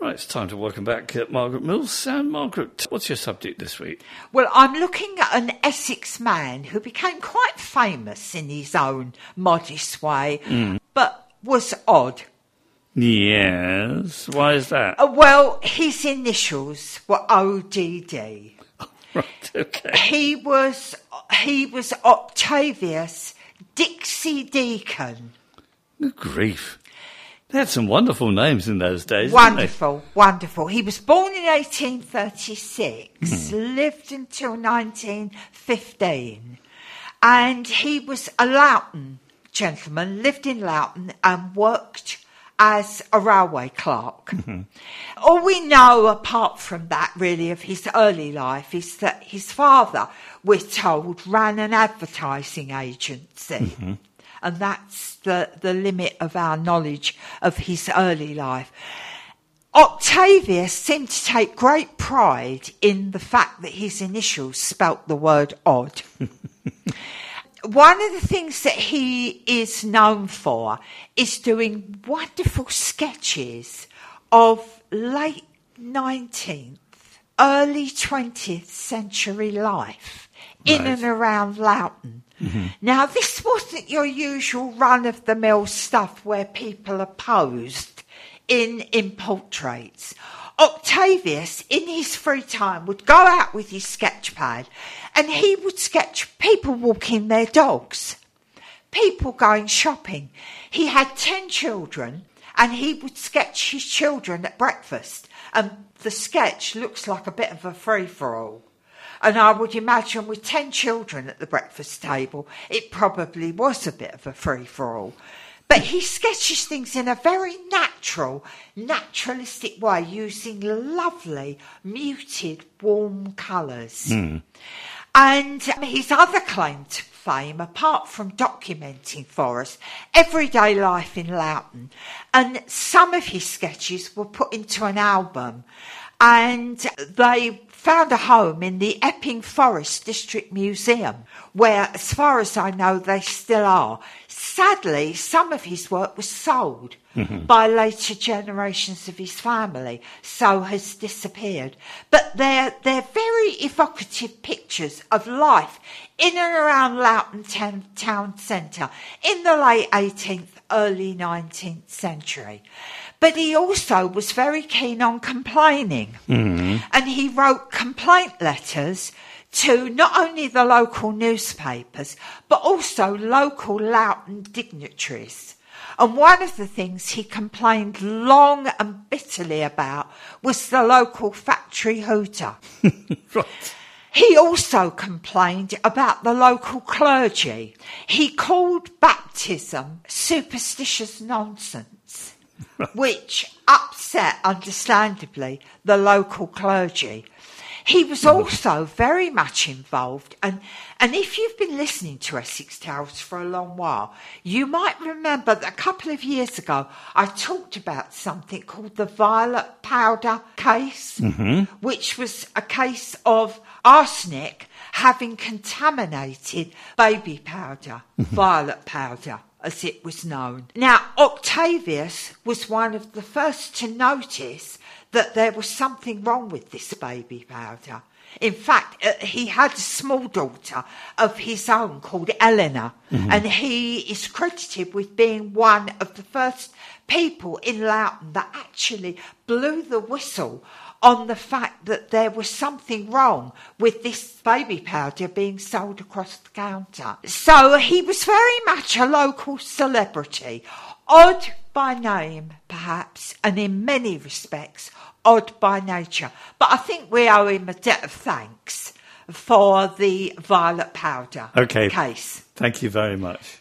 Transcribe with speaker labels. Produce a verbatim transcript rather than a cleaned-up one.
Speaker 1: Right, it's time to welcome back uh, Margaret Mills. And Margaret, what's your subject this week?
Speaker 2: Well, I'm looking at an Essex man who became quite famous in his own modest way, mm. but was odd.
Speaker 1: Yes, why is that?
Speaker 2: Uh, well, his initials were O D D.
Speaker 1: Oh, right, okay.
Speaker 2: He was, he was Octavius Dixie Deacon.
Speaker 1: Good grief. They had some wonderful names in those days.
Speaker 2: Wonderful, wonderful. He was born in eighteen thirty-six, mm. lived until nineteen fifteen, and he was a Loughton gentleman, lived in Loughton and worked as a railway clerk. Mm-hmm. All we know, apart from that, really, of his early life is that his father, we're told, ran an advertising agency. Mm-hmm. And that's the, the limit of our knowledge of his early life. Octavius seemed to take great pride in the fact that his initials spelt the word odd. One of the things that he is known for is doing wonderful sketches of late nineteenth, early twentieth century life in right. and around Loughton. Mm-hmm. Now, this wasn't your usual run-of-the-mill stuff where people are posed in, in portraits. Octavius, in his free time, would go out with his sketch pad and he would sketch people walking their dogs, people going shopping. He had ten children and he would sketch his children at breakfast, and the sketch looks like a bit of a free-for-all. And I would imagine with ten children at the breakfast table, it probably was a bit of a free-for-all. But he sketches things in a very natural, naturalistic way, using lovely, muted, warm colours. Mm. And his other claim to fame, apart from documenting for us everyday life in Loughton, and some of his sketches were put into an album, and they found a home in the Epping Forest District Museum, where, as far as I know, they still are. Sadly, some of his work was sold mm-hmm. by later generations of his family, so has disappeared. But they're, they're very evocative pictures of life in and around Loughton town, town centre in the late eighteenth, early nineteenth century. But he also was very keen on complaining. Mm-hmm. And he wrote complaint letters to not only the local newspapers, but also local Loughton dignitaries. And one of the things he complained long and bitterly about was the local factory hooter. Right. He also complained about the local clergy. He called baptism superstitious nonsense, which upset, understandably, the local clergy. He was also very much involved, and, and if you've been listening to Essex Tales for a long while, you might remember that a couple of years ago I talked about something called the violet powder case, mm-hmm. which was a case of arsenic having contaminated baby powder, mm-hmm. violet powder, as it was known. Now, Octavius was one of the first to notice that there was something wrong with this baby powder. In fact, uh, he had a small daughter of his own called Eleanor, mm-hmm. and he is credited with being one of the first people in Loughton that actually blew the whistle on the fact that there was something wrong with this baby powder being sold across the counter. So he was very much a local celebrity, odd by name, perhaps, and in many respects, odd by nature. But I think we owe him a debt of thanks for the violet powder
Speaker 1: okay.
Speaker 2: case.
Speaker 1: Thank you very much.